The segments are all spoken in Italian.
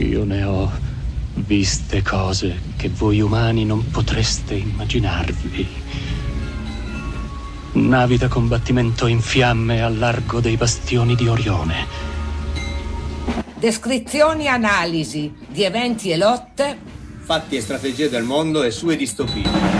Io ne ho viste cose che voi umani non potreste immaginarvi. Navi da combattimento in fiamme al largo dei bastioni di Orione. Descrizioni e analisi di eventi e lotte. Fatti e strategie del mondo e sue distopie.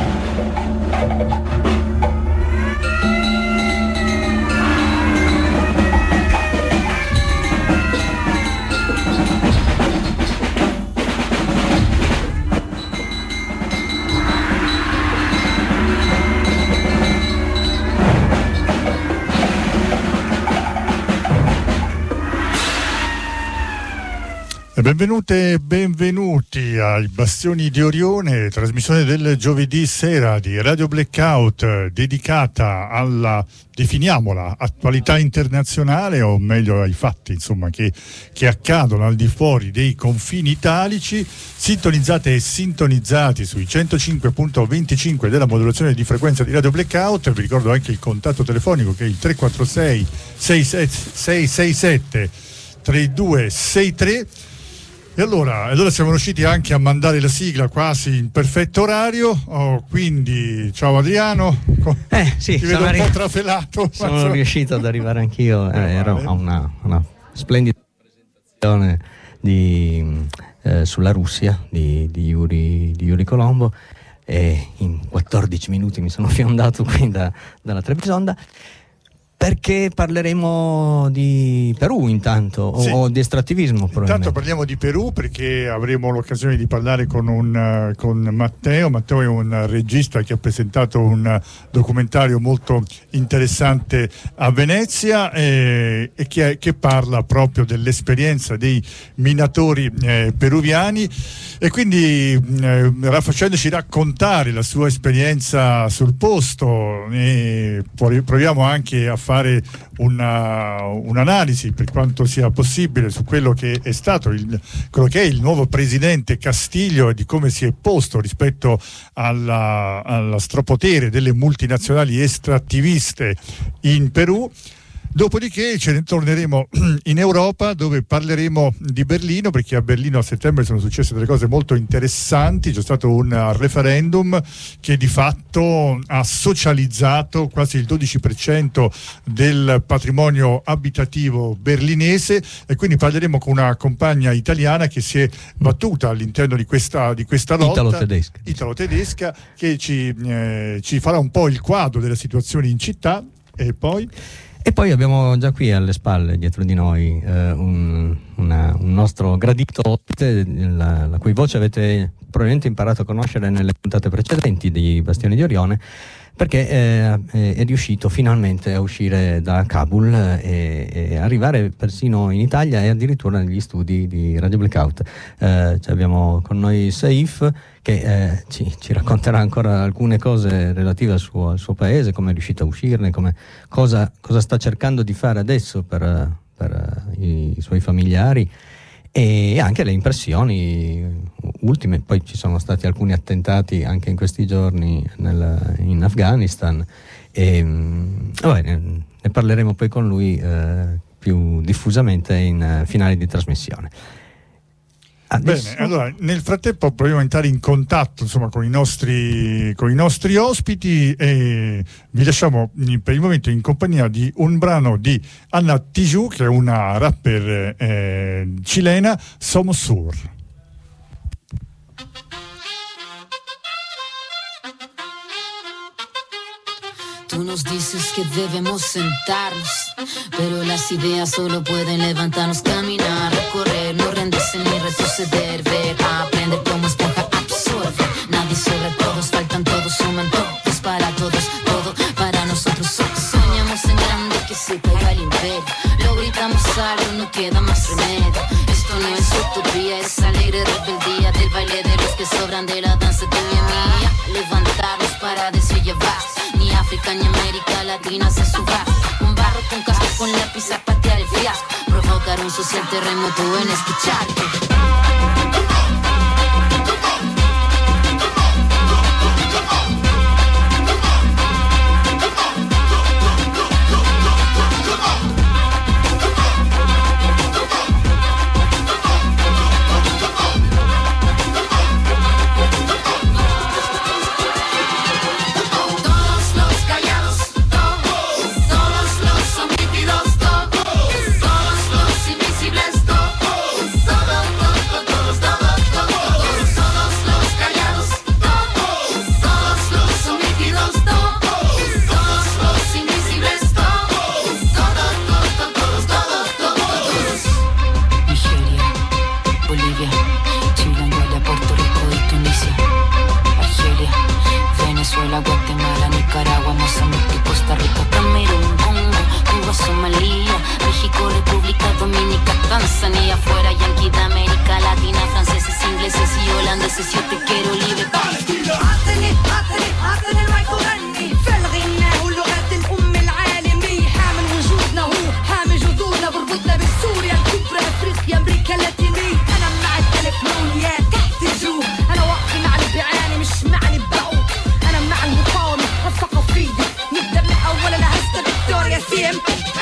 Benvenute e benvenuti ai Bastioni di Orione, trasmissione del giovedì sera di Radio Blackout dedicata alla, definiamola, attualità internazionale, o meglio ai fatti insomma che accadono al di fuori dei confini italici. Sintonizzate e sintonizzati sui 105.25 della modulazione di frequenza di Radio Blackout. Vi ricordo anche il contatto telefonico che è il 346 667 3263. E allora siamo riusciti anche a mandare la sigla quasi in perfetto orario. Quindi ciao Adriano. Sì, ti vedo un po' trafelato. Sono riuscito ad arrivare anch'io. Era una splendida presentazione sulla Russia di Yuri Colombo, e in 14 minuti mi sono fiondato qui dalla Trebisonda. Perché parleremo di Perù intanto, o di estrattivismo probabilmente. Intanto parliamo di Perù perché avremo l'occasione di parlare con Matteo. Matteo è un regista che ha presentato un documentario molto interessante a Venezia e che parla proprio dell'esperienza dei minatori peruviani, e quindi facendoci raccontare la sua esperienza sul posto, e proviamo anche a fare un'analisi per quanto sia possibile su quello che è stato quello che è il nuovo presidente Castillo e di come si è posto rispetto alla strapotere delle multinazionali estrattiviste in Perù. Dopodiché ce ne torneremo in Europa, dove parleremo di Berlino, perché a Berlino a settembre sono successe delle cose molto interessanti. C'è stato un referendum che di fatto ha socializzato quasi il 12% del patrimonio abitativo berlinese, e quindi parleremo con una compagna italiana che si è battuta all'interno di questa lotta italo-tedesca, che ci farà un po' il quadro della situazione in città. E poi abbiamo già qui alle spalle, dietro di noi, un nostro gradito ospite, la cui voce avete probabilmente imparato a conoscere nelle puntate precedenti di Bastioni di Orione, perché è riuscito finalmente a uscire da Kabul e arrivare persino in Italia e addirittura negli studi di Radio Blackout. Abbiamo con noi Saif, che ci racconterà ancora alcune cose relative al suo paese, come è riuscito a uscirne, cosa sta cercando di fare adesso per i suoi familiari, e anche le impressioni ultime. Poi ci sono stati alcuni attentati anche in questi giorni in Afghanistan, e ne parleremo poi con lui più diffusamente in finale di trasmissione. Bene, allora nel frattempo proviamo a entrare in contatto insomma con i nostri ospiti, e vi lasciamo per il momento in compagnia di un brano di Anna Tijoux, che è una rapper cilena, Somos Sur. Tú nos dices que debemos sentarnos, pero las ideas solo pueden levantarnos, caminar, correr, no rendirse ni retroceder, ver, aprender como esponja absorbe. Nadie sobre todos, faltan todos, suman todos para todos, todo para nosotros. Soñamos en grande que se caiga el imperio, lo gritamos algo, no queda más remedio. Esto no es utopía, es alegre rebeldía del baile de los que sobran de la danza tuya y mía. Levantarnos para decir ya vas. Ni África ni América Latina se suba. Con barro, con casco, con lápiz a patear el fiasco. Provocar un social terremoto en escucharte. Jamaica, Dominica, Tanzania, fuera Yankee de América Latina, franceses, ingleses y holandeses, yo te quiero libre. عطني المايك وغني في الغناء ولغة الأم العالمية، حامل وجودنا هو حامل جذورنا، بربطنا بسوريا الكبرى، أفريقيا، أمريكا اللاتينية. أنا مع الألف نونيات تحت الجو، أنا واقفة مع اللي بيعاني مش مع اللي بعوق، أنا مع المقاومة الثقافية، نبدأ من أول أنا هسه فيكتوريا سيم.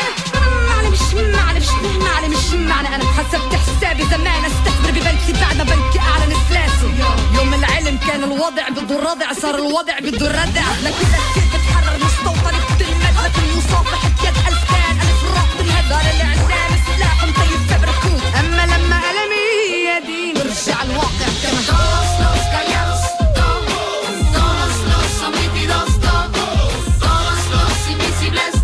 مش معنى أنا حسبت حسابي زمان استثمر ببنكي بعد ما بنكي أعلن إفلاسه. يوم العلم كان الوضع بده الردع، صار الوضع بده الردع، لكن كيف بتحرر مستوطن بتلمد، لكن مصافحة يد ألفان ألف رق بالهدار الإعلام سلاح مطيب فبركوت. أما لما ألمي يدي برجع الواقع كما todos los callados, todos los sometidos, todos los invisibles,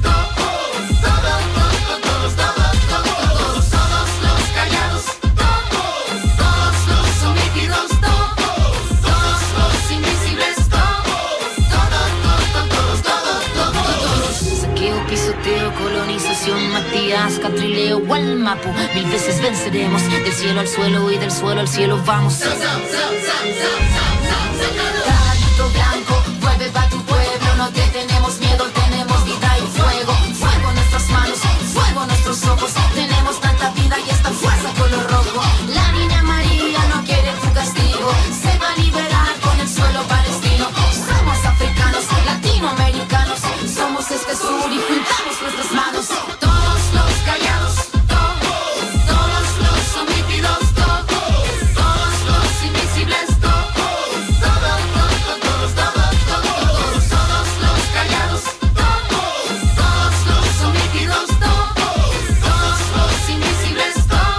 colonización, Matías, Catrileo, Gualmapu, 1000 veces venceremos, del cielo al suelo y del suelo al cielo vamos. Caballito blanco, vuelve pa' tu pueblo, no te tenemos miedo, tenemos vida y fuego, fuego en nuestras manos, fuego en nuestros ojos, tenemos tanta vida y esta fuerza color rojo. La niña María no quiere tu castigo, se va a liberar con el suelo palestino. Somos africanos, latinoamericanos, somos este sur y juntamos nuestras manos. Todos los callados, todos los sometidos, todos los invisibles, todos los callados, todos los sometidos, todos los invisibles,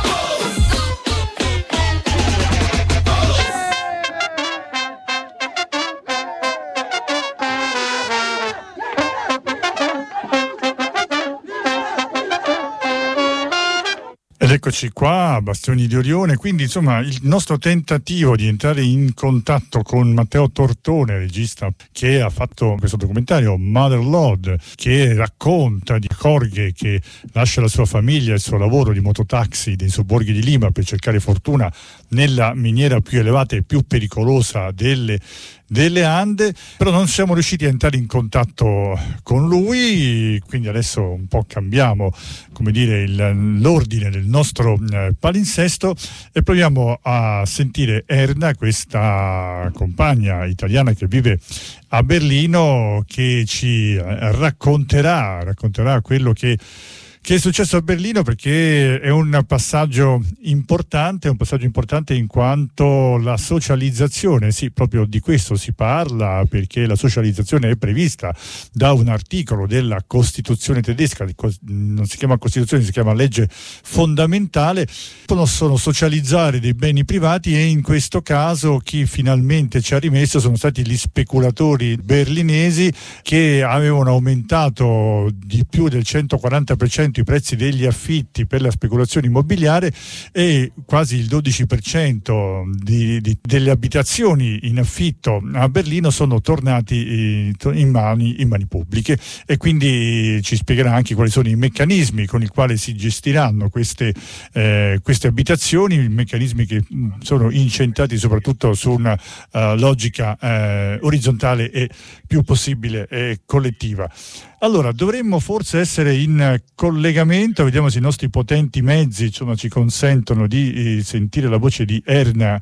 Ed eccoci qua a Bastioni di Orione, quindi insomma il nostro tentativo di entrare in contatto con Matteo Tortone, regista che ha fatto questo documentario Motherlode, che racconta di Jorge che lascia la sua famiglia e il suo lavoro di mototaxi dei sobborghi di Lima per cercare fortuna nella miniera più elevata e più pericolosa delle Ande, però non siamo riusciti a entrare in contatto con lui, quindi adesso un po' cambiamo, come dire, l'ordine del nostro palinsesto e proviamo a sentire Erna, questa compagna italiana che vive a Berlino, che ci racconterà quello che è successo a Berlino, perché è un passaggio importante in quanto la socializzazione, sì, proprio di questo si parla, perché la socializzazione è prevista da un articolo della Costituzione tedesca, non si chiama Costituzione, si chiama legge fondamentale. Possono socializzare dei beni privati e in questo caso chi finalmente ci ha rimesso sono stati gli speculatori berlinesi, che avevano aumentato di più del 140% i prezzi degli affitti per la speculazione immobiliare e quasi il 12% delle abitazioni in affitto a Berlino sono tornati in mani pubbliche, e quindi ci spiegherà anche quali sono i meccanismi con i quali si gestiranno queste abitazioni, meccanismi che sono incentrati soprattutto su una logica orizzontale e più possibile collettiva. Allora, dovremmo forse essere in collegamento, vediamo se i nostri potenti mezzi ci consentono di sentire la voce di Erna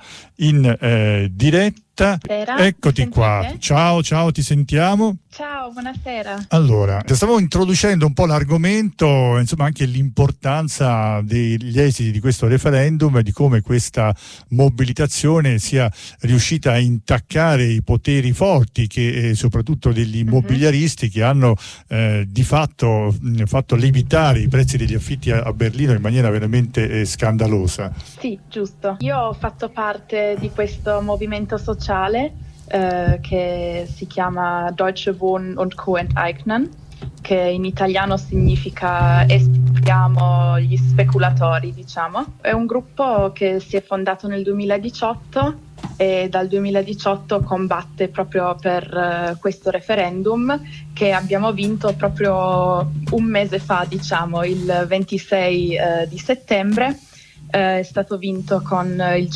in diretta. Eccoti qua. Ciao, ti sentiamo. Ciao, buonasera. Allora, stavo introducendo un po' l'argomento, insomma anche l'importanza degli esiti di questo referendum e di come questa mobilitazione sia riuscita a intaccare i poteri forti che soprattutto degli immobiliaristi che hanno di fatto fatto lievitare i prezzi degli affitti a Berlino in maniera veramente scandalosa. Sì, giusto. Io ho fatto parte di questo movimento sociale che si chiama Deutsche Wohnen und Co. enteignen, che in italiano significa espropriamo gli speculatori, diciamo. È un gruppo che si è fondato nel 2018 e dal 2018 combatte proprio per questo referendum che abbiamo vinto proprio un mese fa, diciamo, il 26 di settembre. È stato vinto con il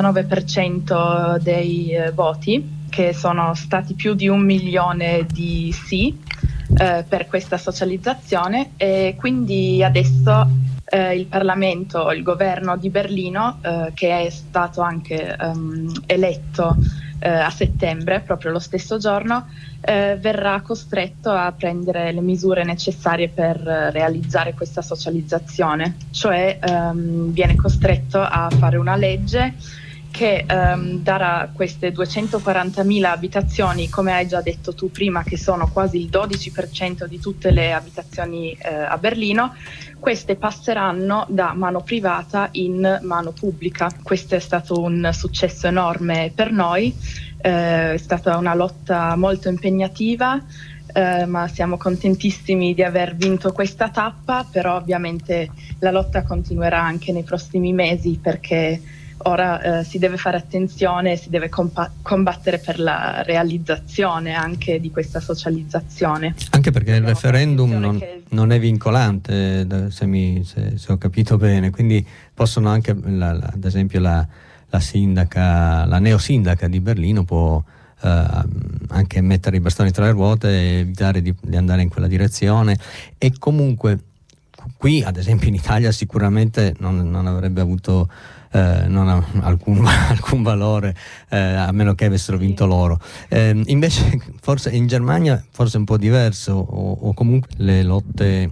59% dei voti, che sono stati più di 1 milione di sì per questa socializzazione, e quindi adesso il Parlamento, il governo di Berlino, che è stato anche eletto a settembre, proprio lo stesso giorno, verrà costretto a prendere le misure necessarie per realizzare questa socializzazione, cioè viene costretto a fare una legge che darà queste 240.000 abitazioni, come hai già detto tu prima, che sono quasi il 12% di tutte le abitazioni a Berlino. Queste passeranno da mano privata in mano pubblica. Questo è stato un successo enorme per noi, è stata una lotta molto impegnativa, ma siamo contentissimi di aver vinto questa tappa, però ovviamente la lotta continuerà anche nei prossimi mesi, perché ora si deve fare attenzione, si deve combattere per la realizzazione anche di questa socializzazione. Anche perché il referendum non è vincolante, se ho capito bene, quindi possono anche, ad esempio la sindaca, la neosindaca di Berlino può anche mettere i bastoni tra le ruote e evitare di andare in quella direzione, e comunque qui, ad esempio in Italia, sicuramente non avrebbe avuto non ha alcun valore, a meno che avessero vinto loro. Invece forse in Germania forse è un po' diverso, o comunque le lotte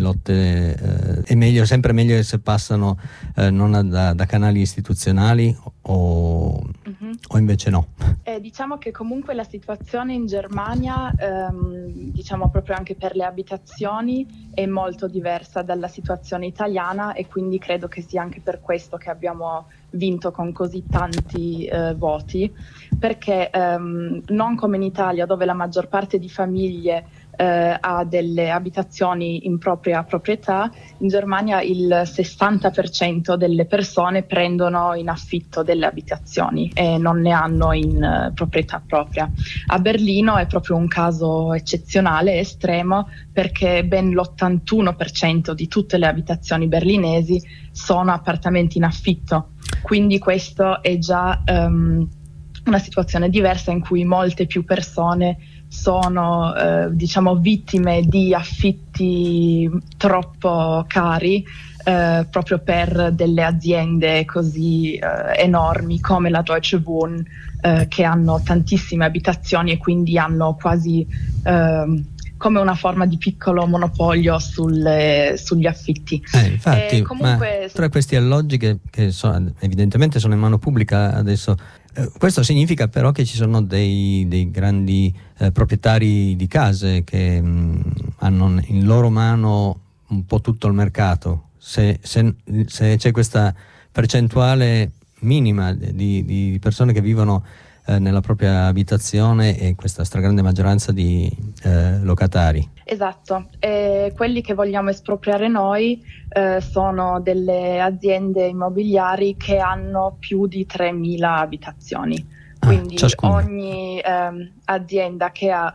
è meglio, sempre meglio che se passano non da canali istituzionali, o invece no? Diciamo che comunque la situazione in Germania, diciamo proprio anche per le abitazioni, è molto diversa dalla situazione italiana, e quindi credo che sia anche per questo che abbiamo vinto con così tanti voti, perché non come in Italia, dove la maggior parte di famiglie ha delle abitazioni in propria proprietà, in Germania il 60% delle persone prendono in affitto delle abitazioni e non ne hanno in proprietà propria. A Berlino è proprio un caso eccezionale, estremo, perché ben l'81% di tutte le abitazioni berlinesi sono appartamenti in affitto, quindi questo è già una situazione diversa, in cui molte più persone sono diciamo vittime di affitti troppo cari, proprio per delle aziende così enormi come la Deutsche Wohnen, che hanno tantissime abitazioni e quindi hanno quasi come una forma di piccolo monopolio sugli affitti. Infatti, comunque, ma tra questi alloggi che evidentemente sono in mano pubblica adesso, questo significa però che ci sono dei grandi proprietari di case che hanno in loro mano un po' tutto il mercato. Se c'è questa percentuale minima di persone che vivono nella propria abitazione, e questa stragrande maggioranza di locatari. Esatto, e quelli che vogliamo espropriare noi sono delle aziende immobiliari che hanno più di 3.000 abitazioni, quindi ogni azienda che ha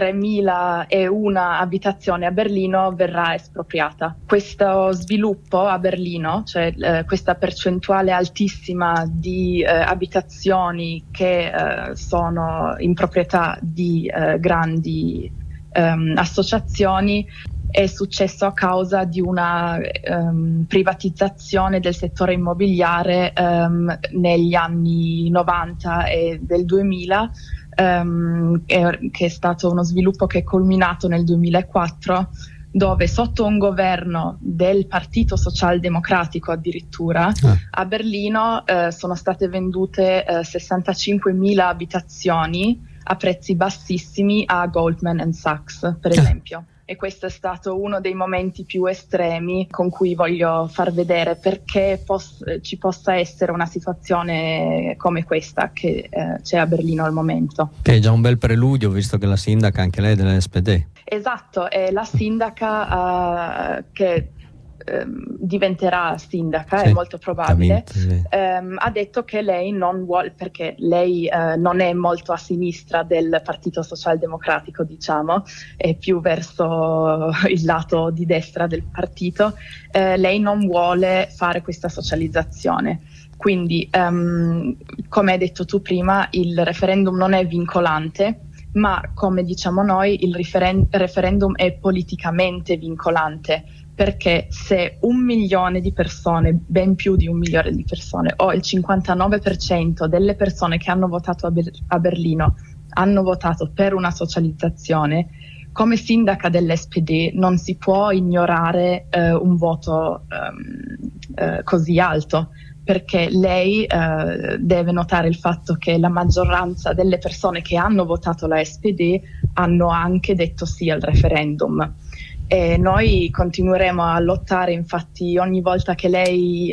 3.001 abitazioni a Berlino verrà espropriata. Questo sviluppo a Berlino, cioè questa percentuale altissima di abitazioni che sono in proprietà di grandi associazioni, è successo a causa di una privatizzazione del settore immobiliare negli anni 90 e del 2000, che è stato uno sviluppo che è culminato nel 2004, dove sotto un governo del Partito Socialdemocratico addirittura a Berlino sono state vendute 65.000 abitazioni a prezzi bassissimi a Goldman Sachs, per esempio. E questo è stato uno dei momenti più estremi con cui voglio far vedere perché ci possa essere una situazione come questa che c'è a Berlino al momento. Che è già un bel preludio, visto che la sindaca anche lei è della SPD. Esatto, è la sindaca che diventerà sindaca, sì, è molto probabile, sì. ha detto che lei non vuole, perché lei non è molto a sinistra del Partito Socialdemocratico, diciamo, è più verso il lato di destra del partito, lei non vuole fare questa socializzazione. Quindi, come hai detto tu prima, il referendum non è vincolante, ma come diciamo noi, il referendum è politicamente vincolante, perché se 1 milione di persone, ben più di 1 milione di persone, o il 59% delle persone che hanno votato a Berlino hanno votato per una socializzazione, come sindaca dell'SPD non si può ignorare un voto così alto, perché lei deve notare il fatto che la maggioranza delle persone che hanno votato la SPD hanno anche detto sì al referendum. E noi continueremo a lottare, infatti ogni volta che lei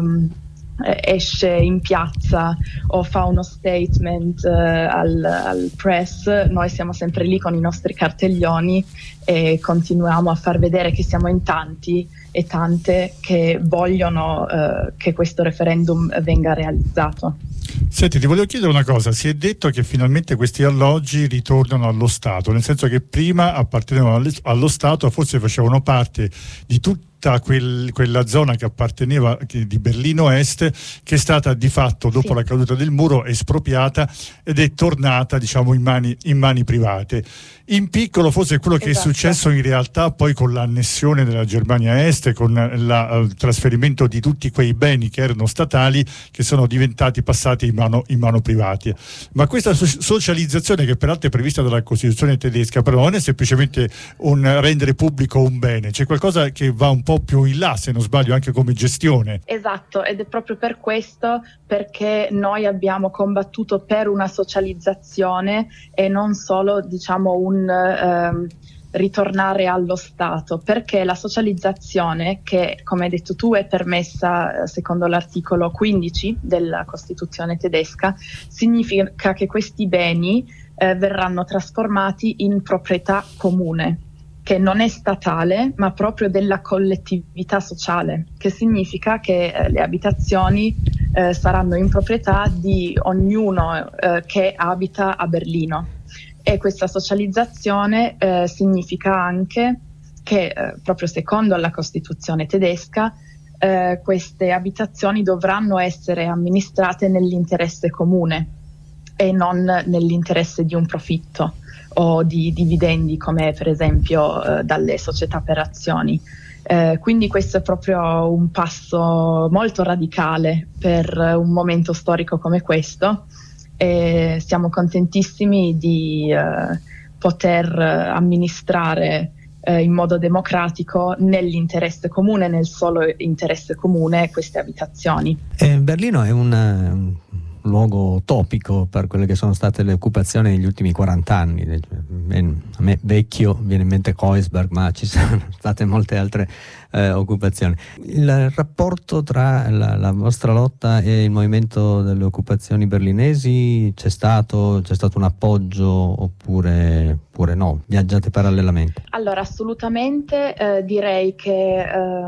esce in piazza o fa uno statement al press, noi siamo sempre lì con i nostri cartelloni e continuiamo a far vedere che siamo in tanti e tante che vogliono che questo referendum venga realizzato. Senti, ti volevo chiedere una cosa. Si è detto che finalmente questi alloggi ritornano allo Stato, nel senso che prima appartenevano allo Stato, forse facevano parte di tutta quella zona che apparteneva di Berlino Est, che è stata di fatto, dopo la caduta del muro, espropriata ed è tornata, diciamo, in mani private. In piccolo forse quello che è successo in realtà poi con l'annessione della Germania Est, con il trasferimento di tutti quei beni che erano statali, che sono passati in mano private. Ma questa socializzazione, che peraltro è prevista dalla Costituzione tedesca, però non è semplicemente rendere pubblico un bene, c'è qualcosa che va un po' più in là, se non sbaglio, anche come gestione. Esatto, ed è proprio per questo, perché noi abbiamo combattuto per una socializzazione e non solo, diciamo, un ritornare allo Stato, perché la socializzazione, che come hai detto tu è permessa secondo l'articolo 15 della Costituzione tedesca, significa che questi beni verranno trasformati in proprietà comune, che non è statale ma proprio della collettività sociale, che significa che le abitazioni saranno in proprietà di ognuno che abita a Berlino. E questa socializzazione significa anche che, proprio secondo la Costituzione tedesca, queste abitazioni dovranno essere amministrate nell'interesse comune e non nell'interesse di un profitto o di dividendi, come per esempio dalle società per azioni. Quindi questo è proprio un passo molto radicale per un momento storico come questo. E siamo contentissimi di poter amministrare in modo democratico nell'interesse comune, nel solo interesse comune, queste abitazioni. Berlino è un luogo topico per quelle che sono state le occupazioni negli ultimi 40 anni. A me vecchio viene in mente Kreuzberg, ma ci sono state molte altre occupazioni. Il rapporto tra la vostra lotta e il movimento delle occupazioni berlinesi, c'è stato un appoggio oppure no? Viaggiate parallelamente? Allora, assolutamente direi che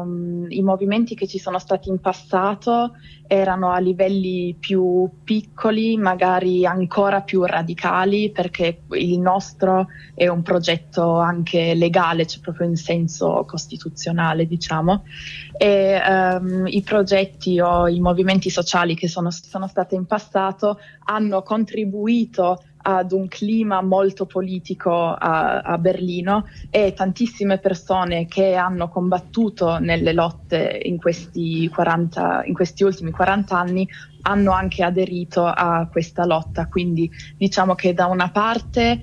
i movimenti che ci sono stati in passato erano a livelli più piccoli, magari ancora più radicali, perché il nostro è un progetto anche legale, cioè proprio in senso costituzionale, diciamo, e i progetti o i movimenti sociali che sono stati in passato hanno contribuito ad un clima molto politico a Berlino, e tantissime persone che hanno combattuto nelle lotte in questi ultimi 40 anni hanno anche aderito a questa lotta. Quindi diciamo che da una parte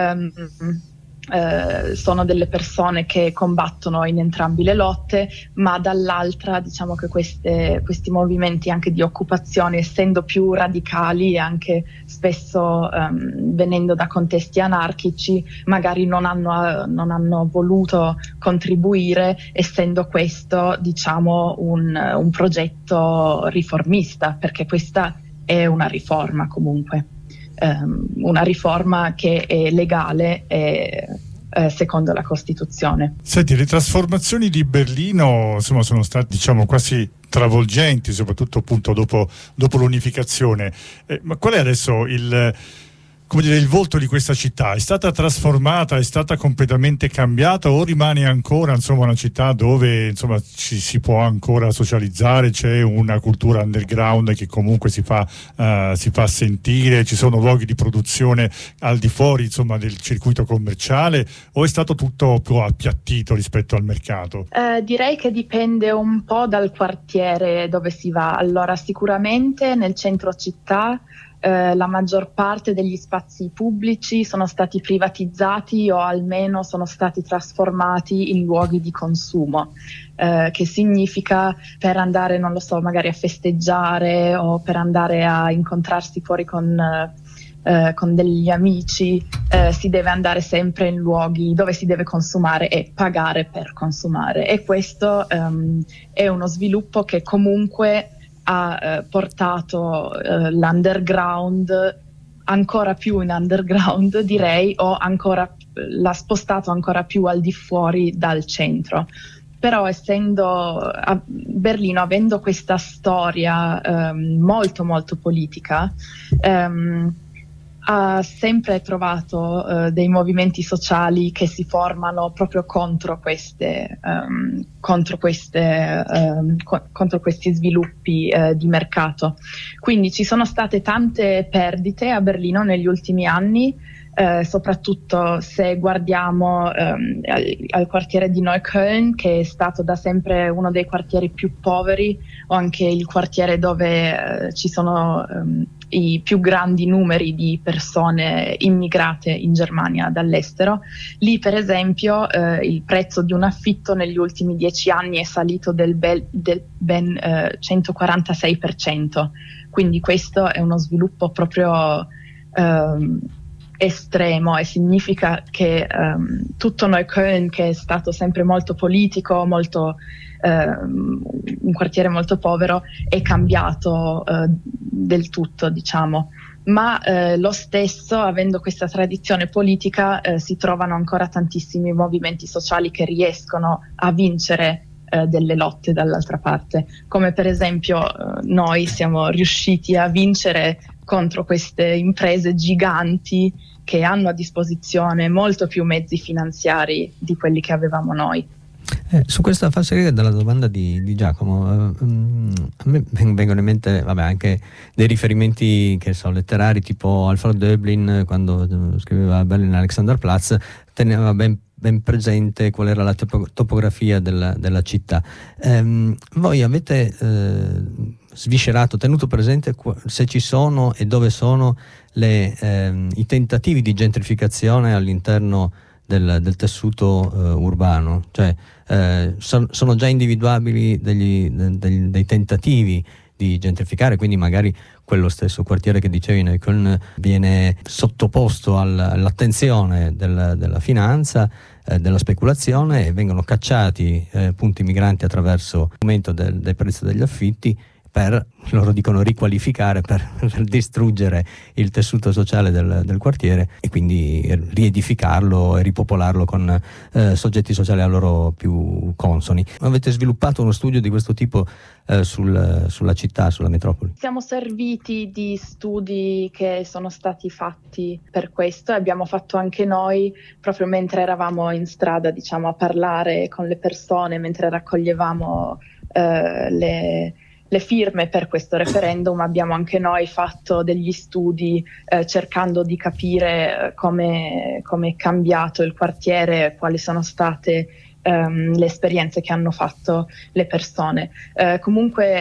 sono delle persone che combattono in entrambi le lotte, ma dall'altra diciamo che questi movimenti anche di occupazione, essendo più radicali e anche spesso venendo da contesti anarchici, magari non hanno voluto contribuire, essendo questo, diciamo, un progetto riformista, perché questa è una riforma comunque. Una riforma che è legale e secondo la Costituzione. Senti, le trasformazioni di Berlino insomma sono state, diciamo, quasi travolgenti, soprattutto appunto dopo l'unificazione. Ma qual è adesso il volto di questa città? È stata trasformata, è stata completamente cambiata, o rimane ancora insomma una città dove insomma si può ancora socializzare, c'è una cultura underground che comunque si fa sentire, ci sono luoghi di produzione al di fuori insomma del circuito commerciale, o è stato tutto più appiattito rispetto al mercato? Direi che dipende un po' dal quartiere dove si va. Allora, sicuramente nel centro città la maggior parte degli spazi pubblici sono stati privatizzati o almeno sono stati trasformati in luoghi di consumo, che significa per andare, non lo so, magari a festeggiare o per andare a incontrarsi fuori con degli amici, si deve andare sempre in luoghi dove si deve consumare e pagare per consumare, e questo è uno sviluppo che comunque ha portato l'underground ancora più in underground, direi, o l'ha spostato ancora più al di fuori dal centro. Però essendo a Berlino, avendo questa storia molto molto politica, ha sempre trovato dei movimenti sociali che si formano proprio contro questi sviluppi di mercato. Quindi ci sono state tante perdite a Berlino negli ultimi anni, soprattutto se guardiamo al quartiere di Neukölln, che è stato da sempre uno dei quartieri più poveri, o anche il quartiere dove ci sono i più grandi numeri di persone immigrate in Germania dall'estero. Lì per esempio il prezzo di un affitto negli ultimi 10 anni è salito del ben 146%, quindi questo è uno sviluppo proprio estremo, e significa che tutto Neukölln, che è stato sempre molto politico, un quartiere molto povero, è cambiato del tutto, diciamo. Ma lo stesso, avendo questa tradizione politica, si trovano ancora tantissimi movimenti sociali che riescono a vincere delle lotte dall'altra parte, come per esempio noi siamo riusciti a vincere contro queste imprese giganti che hanno a disposizione molto più mezzi finanziari di quelli che avevamo noi. Su questa falsariga della domanda di Giacomo, a me vengono in mente anche dei riferimenti che letterari, tipo Alfred Döblin, quando scriveva Berlin Alexanderplatz, teneva ben presente qual era la topografia della città. Voi avete sviscerato, tenuto presente se ci sono e dove sono i tentativi di gentrificazione all'interno del tessuto urbano? Cioè sono già individuabili dei tentativi di gentrificare, quindi magari quello stesso quartiere che dicevi, Neukölln, viene sottoposto all'attenzione della finanza, della speculazione, e vengono cacciati punti migranti attraverso l'aumento del prezzo degli affitti, per, loro dicono, riqualificare, per distruggere il tessuto sociale del quartiere e quindi riedificarlo e ripopolarlo con soggetti sociali a loro più consoni. Avete sviluppato uno studio di questo tipo sulla città, sulla metropoli? Siamo serviti di studi che sono stati fatti per questo, e abbiamo fatto anche noi, proprio mentre eravamo in strada, diciamo, a parlare con le persone, mentre raccoglievamo le firme per questo referendum. Abbiamo anche noi fatto degli studi cercando di capire come è cambiato il quartiere, quali sono state le esperienze che hanno fatto le persone. Comunque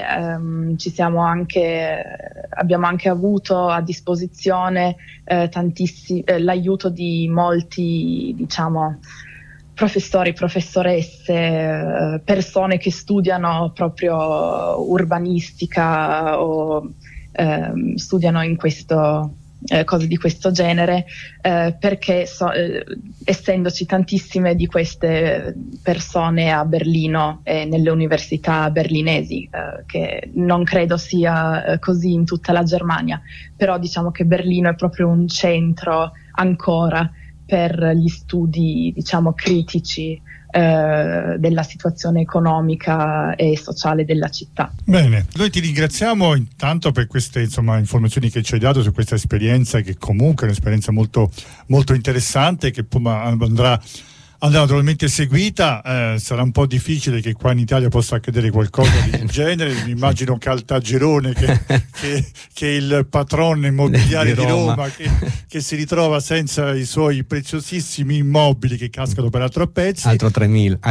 abbiamo anche avuto a disposizione l'aiuto di molti, diciamo, professori, professoresse, persone che studiano proprio urbanistica o studiano in questo cose di questo genere, perché essendoci tantissime di queste persone a Berlino e nelle università berlinesi, che non credo sia così in tutta la Germania, però diciamo che Berlino è proprio un centro ancora per gli studi, diciamo, critici della situazione economica e sociale della città. Bene, noi ti ringraziamo intanto per queste informazioni che ci hai dato su questa esperienza, che comunque è un'esperienza molto, molto interessante, che poi andrà naturalmente seguita. Sarà un po' difficile che qua in Italia possa accadere qualcosa del genere. Mi immagino Caltagirone che è il patron immobiliare di Roma che si ritrova senza i suoi preziosissimi immobili che cascano peraltro a pezzi. Altro che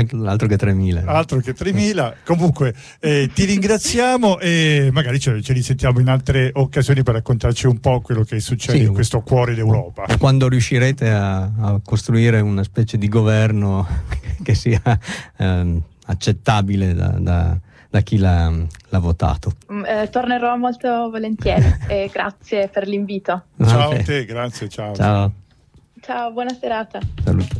3.000. Comunque ti ringraziamo e magari ci risentiamo in altre occasioni per raccontarci un po' quello che succede in questo cuore d'Europa. Quando riuscirete a costruire una specie di governo che sia accettabile da chi l'ha votato. Tornerò molto volentieri e grazie per l'invito. Ciao a te, grazie, ciao. Ciao, buona serata. Salute.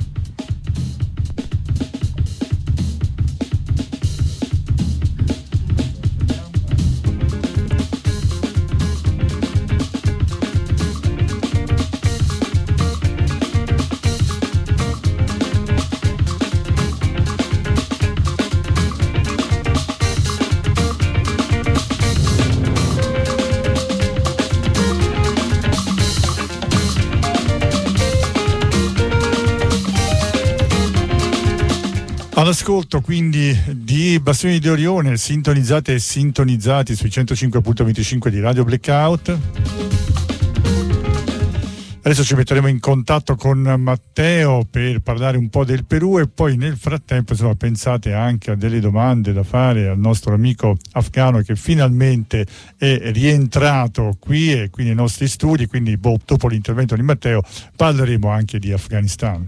All'ascolto quindi di Bastioni di Orione, sintonizzate e sintonizzati sui 105.25 di Radio Blackout. Adesso ci metteremo in contatto con Matteo per parlare un po' del Perù e poi nel frattempo pensate anche a delle domande da fare al nostro amico afghano che finalmente è rientrato qui e qui nei nostri studi, quindi dopo l'intervento di Matteo parleremo anche di Afghanistan.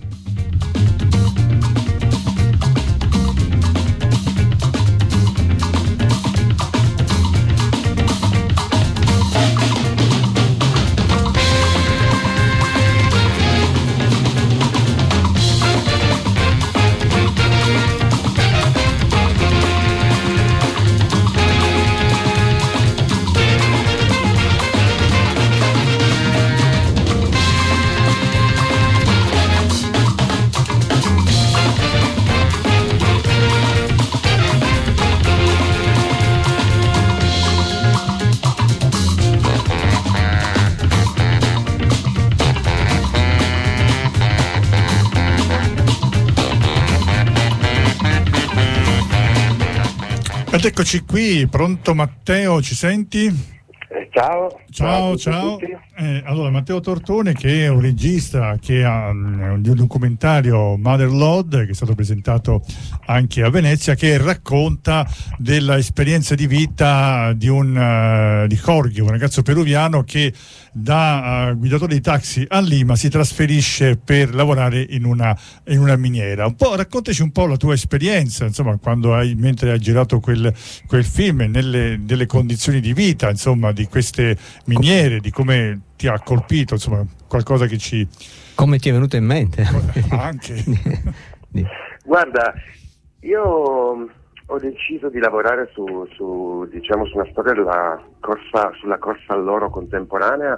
Ed eccoci qui, pronto Matteo, ci senti? Ciao. Allora, Matteo Tortone, che è un regista che ha un documentario Motherlode, che è stato presentato anche a Venezia, che racconta della esperienza di vita di Jorge, un ragazzo peruviano che da guidatore di taxi a Lima si trasferisce per lavorare in una miniera. Raccontaci un po' la tua esperienza, mentre hai girato quel film, delle condizioni di vita, di queste miniere, di come ti ha colpito, qualcosa che ci... Come ti è venuto in mente? Anche. Guarda, io ho deciso di lavorare su una storia sulla corsa all'oro contemporanea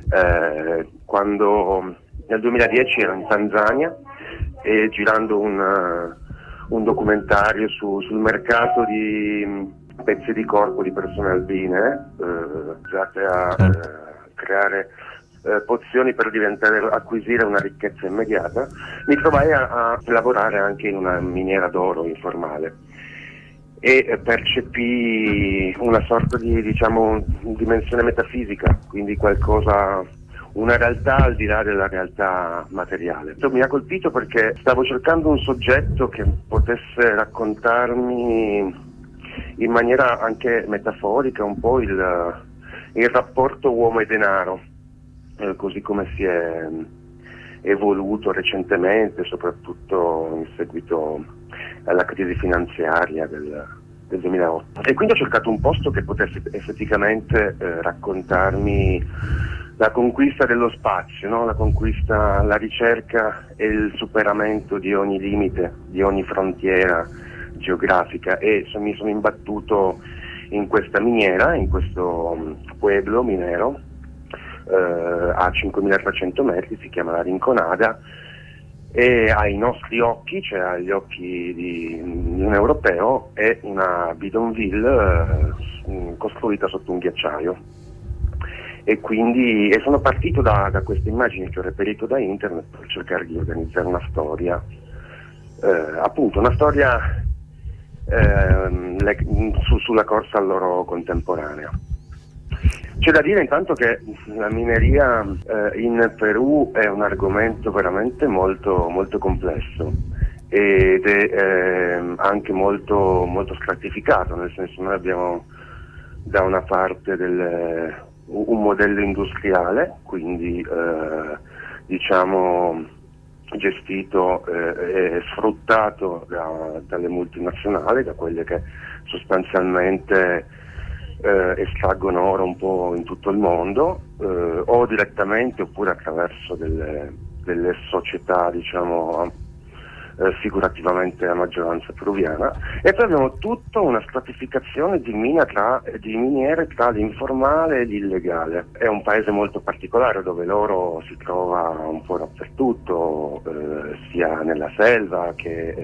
quando nel 2010 ero in Tanzania e girando un documentario sul mercato di pezzi di corpo di persone albine usate a creare pozioni per acquisire una ricchezza immediata. Mi trovai a lavorare anche in una miniera d'oro informale e percepì una sorta di dimensione metafisica, quindi una realtà al di là della realtà materiale. Mi ha colpito perché stavo cercando un soggetto che potesse raccontarmi in maniera anche metaforica un po' il rapporto uomo e denaro, così come si è evoluto recentemente, soprattutto in seguito alla crisi finanziaria del 2008. E quindi ho cercato un posto che potesse effettivamente raccontarmi la conquista dello spazio, no? La ricerca e il superamento di ogni limite, di ogni frontiera geografica, e mi sono imbattuto in questa miniera, in questo pueblo minero, a 5.300 metri, si chiama la Rinconada, e ai nostri occhi, cioè agli occhi di un europeo, è una bidonville costruita sotto un ghiacciaio. E quindi sono partito da queste immagini che ho reperito da internet per cercare di organizzare una storia, appunto una storia sulla corsa all'oro contemporanea. C'è da dire intanto che la mineria in Perù è un argomento veramente molto, molto complesso ed è anche molto, molto stratificato, nel senso noi abbiamo da una parte un modello industriale, quindi diciamo gestito e sfruttato dalle multinazionali, da quelle che sostanzialmente estraggono oro un po' in tutto il mondo, o direttamente oppure attraverso delle società, diciamo, figurativamente a maggioranza peruviana. E poi abbiamo tutta una stratificazione di miniere tra l'informale e l'illegale. È un paese molto particolare dove l'oro si trova un po' dappertutto, sia nella selva che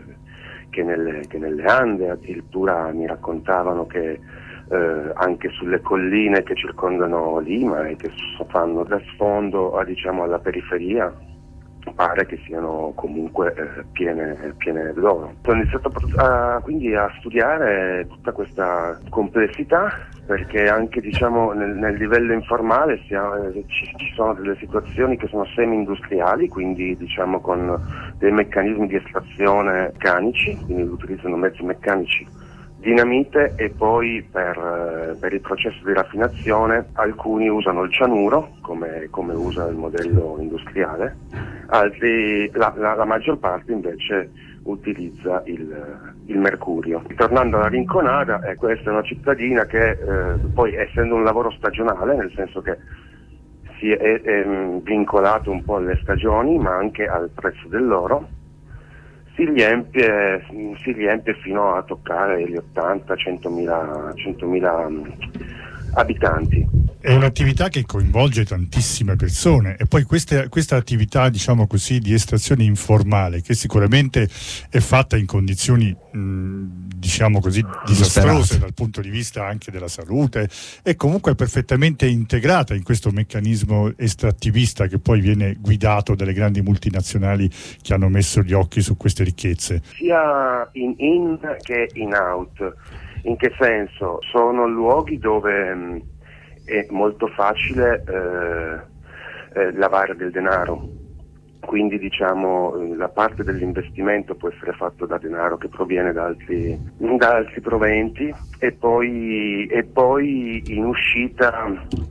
nelle Ande. Addirittura mi raccontavano che anche sulle colline che circondano Lima e che fanno da sfondo alla periferia, pare che siano comunque piene d'oro. Ho iniziato quindi a studiare tutta questa complessità, perché anche nel livello informale ci sono delle situazioni che sono semi-industriali, quindi con dei meccanismi di estrazione meccanici, quindi utilizzano mezzi meccanici, dinamite, e poi per il processo di raffinazione alcuni usano il cianuro come usa il modello industriale, altri, la maggior parte invece utilizza il mercurio. Tornando alla Rinconada, questa è una cittadina che poi, essendo un lavoro stagionale, nel senso che è vincolato un po' alle stagioni ma anche al prezzo dell'oro, si riempie fino a toccare gli 80-100.000 abitanti. È un'attività che coinvolge tantissime persone, e poi questa attività, diciamo così, di estrazione informale, che sicuramente è fatta in condizioni diciamo così disastrose dal punto di vista anche della salute, è comunque perfettamente integrata in questo meccanismo estrattivista che poi viene guidato dalle grandi multinazionali che hanno messo gli occhi su queste ricchezze. Sia in che in out. In che senso? Sono luoghi dove è molto facile lavare del denaro, quindi la parte dell'investimento può essere fatto da denaro che proviene da altri proventi, e poi in uscita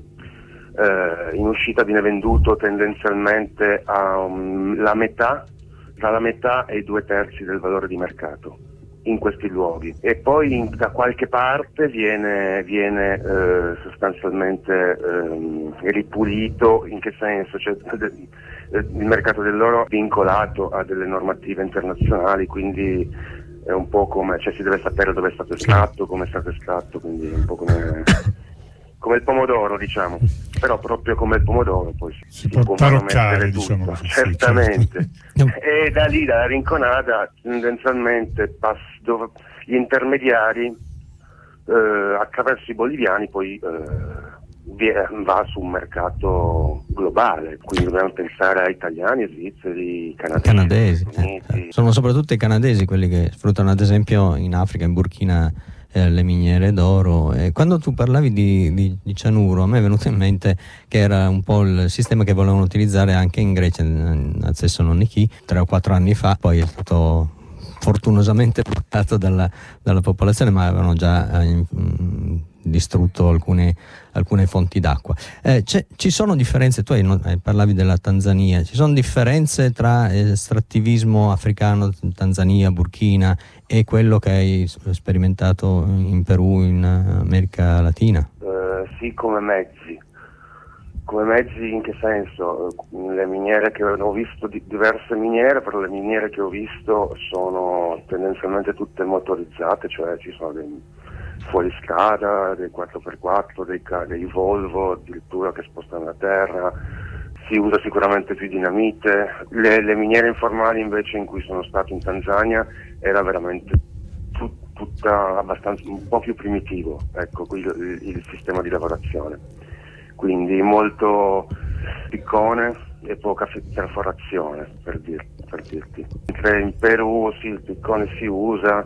viene venduto tendenzialmente la metà, tra la metà e i 2/3 del valore di mercato in questi luoghi, e poi da qualche parte viene sostanzialmente ripulito. In che senso? Cioè, il mercato dell'oro è vincolato a delle normative internazionali, quindi è un po' come, si deve sapere dove è stato estratto, come è stato estratto, quindi è un po' come il pomodoro, diciamo, però proprio come il pomodoro poi si può taroccare, diciamo così, certamente. Certo. E da lì, dalla Rinconada, tendenzialmente gli intermediari attraverso i boliviani poi va su un mercato globale, quindi dobbiamo pensare a italiani, svizzeri, canadesi. Sono soprattutto i canadesi quelli che sfruttano, ad esempio, in Africa, in Burkina, le miniere d'oro. E quando tu parlavi di cianuro, a me è venuto in mente che era un po' il sistema che volevano utilizzare anche in Grecia, a Thessaloniki, 3 o 4 anni fa. Poi è stato fortunosamente bloccato dalla popolazione, ma avevano già distrutto alcune fonti d'acqua. Ci sono differenze, tu parlavi della Tanzania, ci sono differenze tra estrattivismo africano, Tanzania, Burkina, e quello che hai sperimentato in Perù, in America Latina? Sì, come mezzi. Come mezzi in che senso? Le miniere che ho visto, diverse miniere, però le miniere che ho visto sono tendenzialmente tutte motorizzate, cioè ci sono fuoristrada, dei 4x4, dei Volvo addirittura che spostano la terra. Si usa sicuramente più dinamite. Le miniere informali invece in cui sono stato in Tanzania era veramente tutta abbastanza, un po' più primitivo, ecco, il sistema di lavorazione, quindi molto piccone e poca perforazione, per dirti. Mentre in Perù sì, il piccone si usa,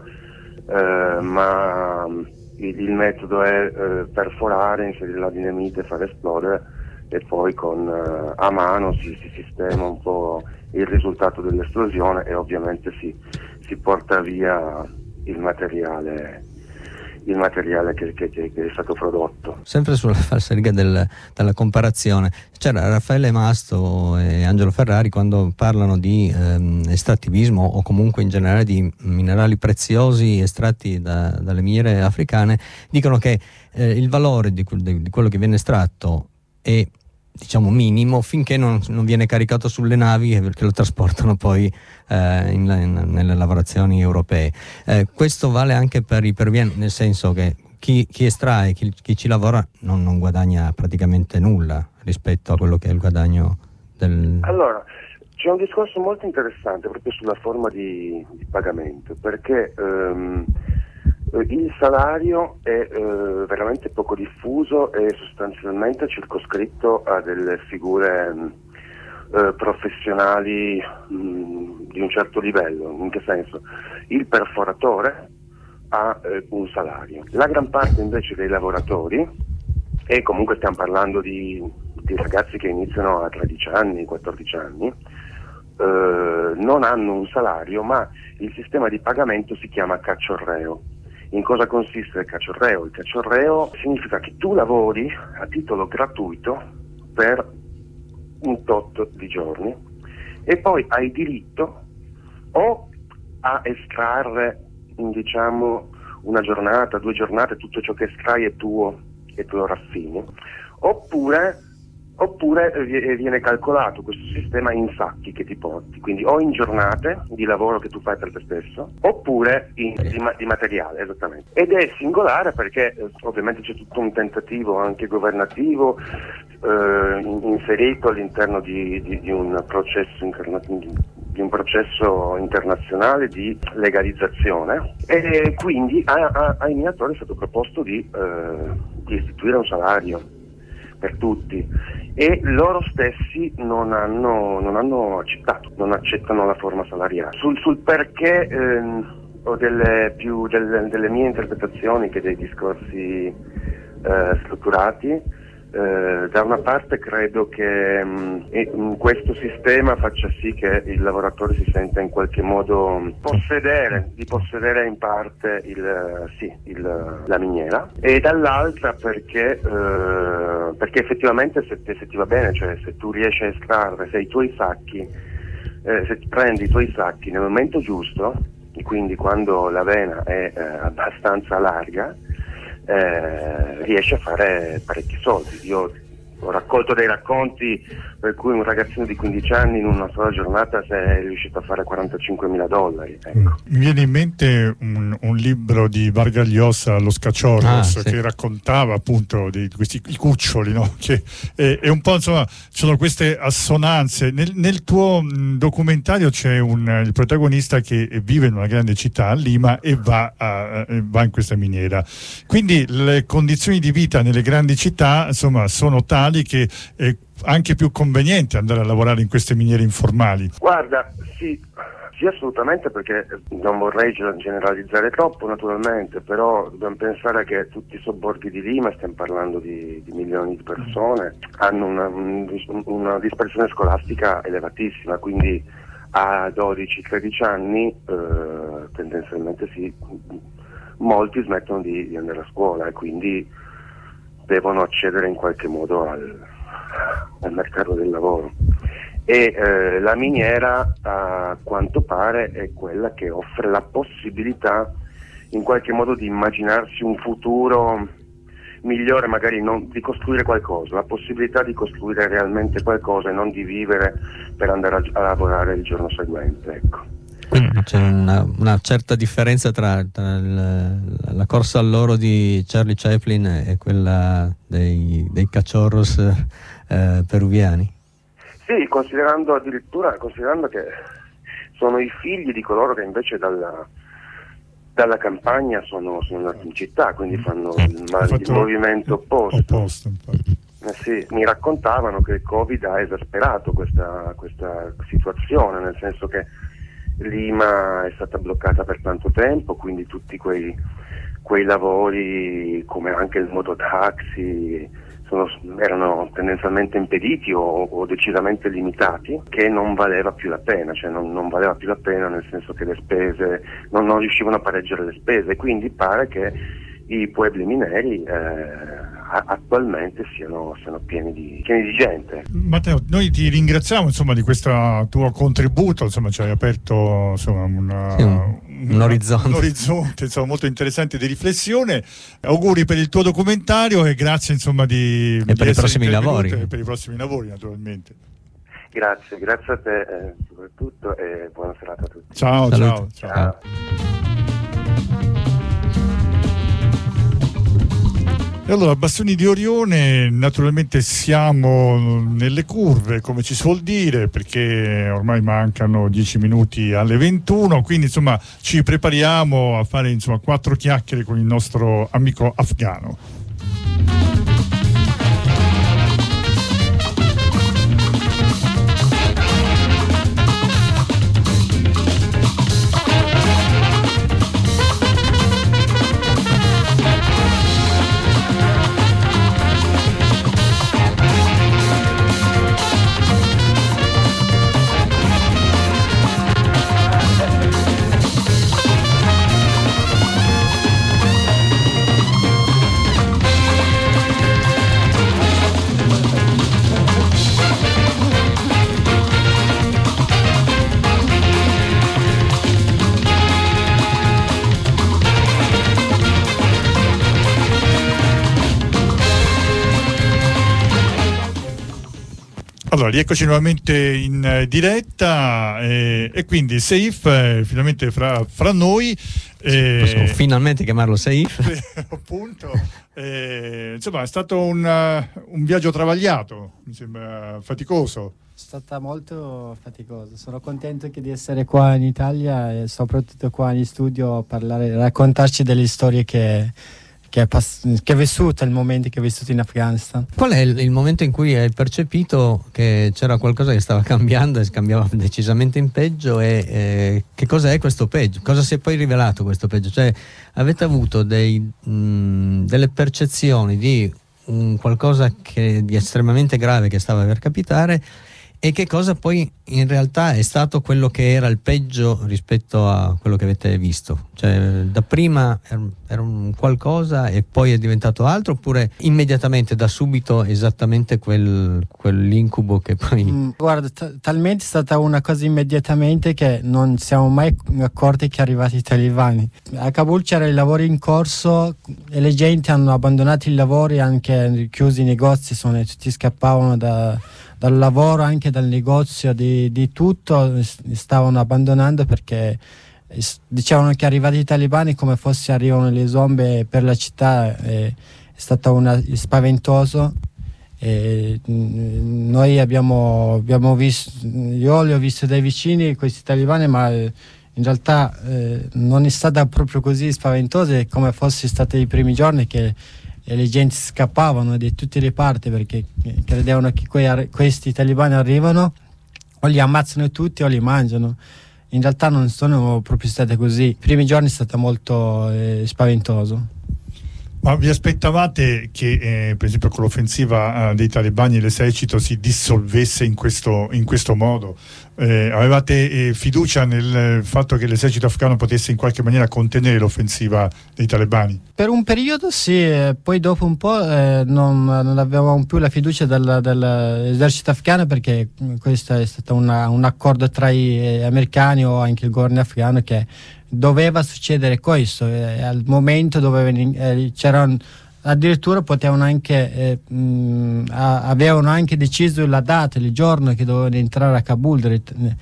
ma il metodo è perforare, inserire la dinamite, far esplodere e poi a mano si sistema un po' il risultato dell'esplosione e ovviamente si porta via il materiale che è stato prodotto. Sempre sulla falsariga della comparazione, c'era Raffaele Masto e Angelo Ferrari quando parlano di estrattivismo o comunque in generale di minerali preziosi estratti dalle miniere africane, dicono che il valore di quello che viene estratto è, diciamo, minimo finché non viene caricato sulle navi perché lo trasportano poi nelle lavorazioni europee. Questo vale anche per i peruviani, nel senso che chi estrae, chi ci lavora non guadagna praticamente nulla rispetto a quello che è il guadagno del... Allora, c'è un discorso molto interessante proprio sulla forma di pagamento, perché il salario è veramente poco diffuso e sostanzialmente circoscritto a delle figure professionali di un certo livello. In che senso? Il perforatore ha un salario. La gran parte invece dei lavoratori, e comunque stiamo parlando di ragazzi che iniziano a 13 anni, 14 anni, non hanno un salario, ma il sistema di pagamento si chiama cacciorreo. In cosa consiste il cacciorreo? Il cacciorreo significa che tu lavori a titolo gratuito per un tot di giorni e poi hai diritto o a estrarre, diciamo, una giornata, 2 giornate, tutto ciò che estrai è tuo e tu lo raffini, oppure viene calcolato questo sistema in sacchi che ti porti, quindi o in giornate di lavoro che tu fai per te stesso, oppure di materiale, esattamente. Ed è singolare perché ovviamente c'è tutto un tentativo anche governativo inserito all'interno di un processo internazionale di legalizzazione, e quindi ai minatori è stato proposto di istituire un salario per tutti, e loro stessi non hanno accettato, non accettano la forma salariale. Sul perché ho delle mie interpretazioni che dei discorsi strutturati. Da una parte credo che questo sistema faccia sì che il lavoratore si senta in qualche modo di possedere in parte la miniera, e dall'altra perché effettivamente se ti va bene, cioè se tu riesci a estrarre, se prendi i tuoi sacchi nel momento giusto, quindi quando la vena è abbastanza larga, riesce a fare parecchi soldi. Io ho raccolto dei racconti per cui un ragazzino di 15 anni in una sola giornata è riuscito a fare $45.000. Ecco. Mi viene in mente un libro di Vargas Llosa, Los Cachorros, sì, che raccontava appunto di questi i cuccioli, no? Che è un po', insomma, sono queste assonanze. Nel tuo documentario c'è il protagonista che vive in una grande città, Lima, e va in questa miniera. Quindi le condizioni di vita nelle grandi città, insomma, sono tali che è anche più conveniente andare a lavorare in queste miniere informali. Guarda, sì, assolutamente, perché non vorrei generalizzare troppo naturalmente, però dobbiamo pensare che tutti i sobborghi di Lima, stiamo parlando di milioni di persone, hanno una dispersione scolastica elevatissima, quindi a 12-13 anni tendenzialmente molti smettono di andare a scuola e quindi devono accedere in qualche modo al mercato del lavoro, e la miniera a quanto pare è quella che offre la possibilità in qualche modo di immaginarsi un futuro migliore, magari non di costruire qualcosa, la possibilità di costruire realmente qualcosa e non di vivere per andare a lavorare il giorno seguente, ecco. Quindi c'è una certa differenza tra la corsa all'oro di Charlie Chaplin e quella dei cachorros peruviani. Sì, considerando che sono i figli di coloro che invece dalla campagna sono nati in città, quindi fanno il movimento opposto. Sì, mi raccontavano che il Covid ha esasperato questa situazione, nel senso che Lima è stata bloccata per tanto tempo, quindi tutti quei lavori come anche il mototaxi erano tendenzialmente impediti o decisamente limitati, che non valeva più la pena, cioè non valeva più la pena nel senso che le spese non riuscivano a pareggiare le spese, quindi pare che i puebli mineri attualmente siano pieni di gente. Matteo, noi ti ringraziamo di questo tuo contributo, ci hai aperto un orizzonte molto interessante di riflessione. Auguri per il tuo documentario e grazie di per i prossimi lavori. E per i prossimi lavori, naturalmente. Grazie a te soprattutto e buona serata a tutti. Ciao. E allora, Bastoni di Orione, naturalmente siamo nelle curve, come ci suol dire, perché ormai mancano 10 minuti alle 21, quindi ci prepariamo a fare 4 chiacchiere con il nostro amico afghano. Allora, rieccoci nuovamente in diretta e quindi Seif finalmente fra noi. Possiamo finalmente chiamarlo Seif. Appunto. È stato un viaggio travagliato, mi sembra faticoso. È stata molto faticosa. Sono contento di essere qua in Italia e soprattutto qua in studio a raccontarci delle storie che è vissuto, il momento che è vissuto in Afghanistan. Qual è il momento in cui hai percepito che c'era qualcosa che stava cambiando e cambiava decisamente in peggio e che cosa è questo peggio? Cosa si è poi rivelato questo peggio? Cioè, avete avuto delle percezioni di qualcosa di estremamente grave che stava per capitare e che cosa poi in realtà è stato quello che era il peggio rispetto a quello che avete visto? Cioè, da prima era un qualcosa e poi è diventato altro, oppure immediatamente da subito esattamente quell'incubo che poi... Guarda, talmente è stata una cosa immediatamente che non siamo mai accorti che arrivati i talebani. A Kabul c'era il lavoro in corso e le gente hanno abbandonato i lavori, anche chiusi i negozi, tutti scappavano dal lavoro, anche dal negozio, di tutto stavano abbandonando perché dicevano che arrivati i talebani come fosse arrivano le zombie per la città. È stato spaventoso e noi abbiamo visto, io li ho visti dai vicini questi talebani, ma in realtà non è stata proprio così spaventosa come fosse stati i primi giorni che le gente scappavano di tutte le parti perché credevano che questi talebani arrivano o li ammazzano tutti o li mangiano. In realtà non sono proprio state così. I primi giorni è stato molto spaventoso. Ma vi aspettavate che per esempio con l'offensiva dei talebani l'esercito si dissolvesse in questo modo? Avevate fiducia nel fatto che l'esercito afghano potesse in qualche maniera contenere l'offensiva dei talebani? Per un periodo sì, poi dopo un po' non avevamo più la fiducia dell'esercito afghano, perché questo è stato un accordo tra gli americani o anche il governo afghano che doveva succedere questo, al momento c'erano addirittura potevano anche avevano anche deciso la data, il giorno che dovevano entrare a Kabul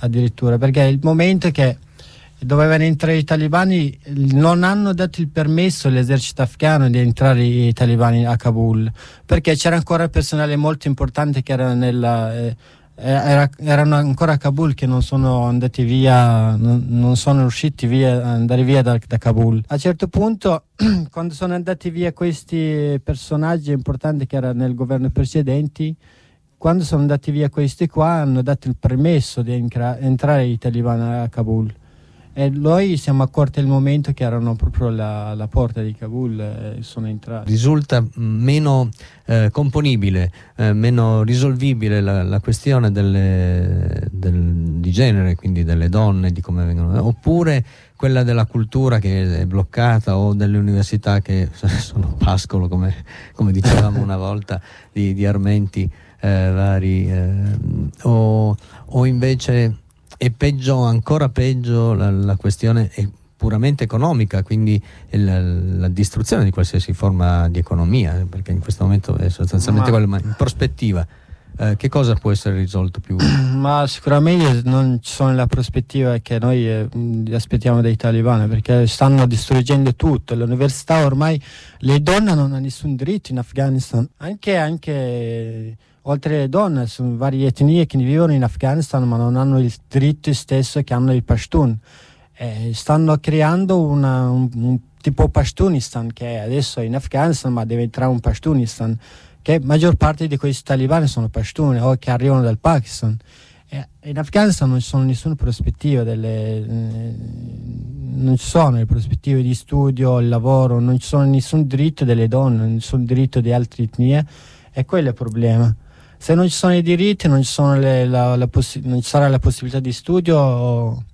addirittura, perché il momento che dovevano entrare i talebani non hanno dato il permesso all'esercito afghano di entrare i talebani a Kabul, perché c'era ancora personale molto importante che era erano ancora a Kabul, che non sono andati via, non sono riusciti andare via da Kabul. A un certo punto quando sono andati via questi personaggi importanti che erano nel governo precedenti, quando sono andati via questi qua hanno dato il permesso di entrare i talebani a Kabul. E noi siamo accorti al momento che erano proprio alla porta di Kabul e sono entrati. Risulta meno componibile, meno risolvibile la questione di genere, quindi delle donne, di come vengono, oppure quella della cultura che è bloccata, o delle università che sono pascolo, come dicevamo una volta, di armenti vari, o invece è peggio, ancora peggio, la questione è puramente economica, quindi la distruzione di qualsiasi forma di economia, perché in questo momento è sostanzialmente quello. Ma in prospettiva che cosa può essere risolto più? Ma sicuramente non ci sono la prospettiva che noi aspettiamo dai talebani, perché stanno distruggendo tutto. L'università ormai, le donne non hanno nessun diritto in Afghanistan, anche oltre alle donne sono varie etnie che vivono in Afghanistan ma non hanno il diritto stesso che hanno i Pashtun. Stanno creando un tipo Pashtunistan che adesso è in Afghanistan ma diventerà un Pashtunistan, che la maggior parte di questi talebani sono Pashtun o che arrivano dal Pakistan. In Afghanistan non ci sono nessuna prospettiva, non ci sono le prospettive di studio, il lavoro, non ci sono nessun diritto delle donne, nessun diritto di altre etnie, e quello è il problema. Se non ci sono i diritti non ci sono non ci sarà la possibilità di studio,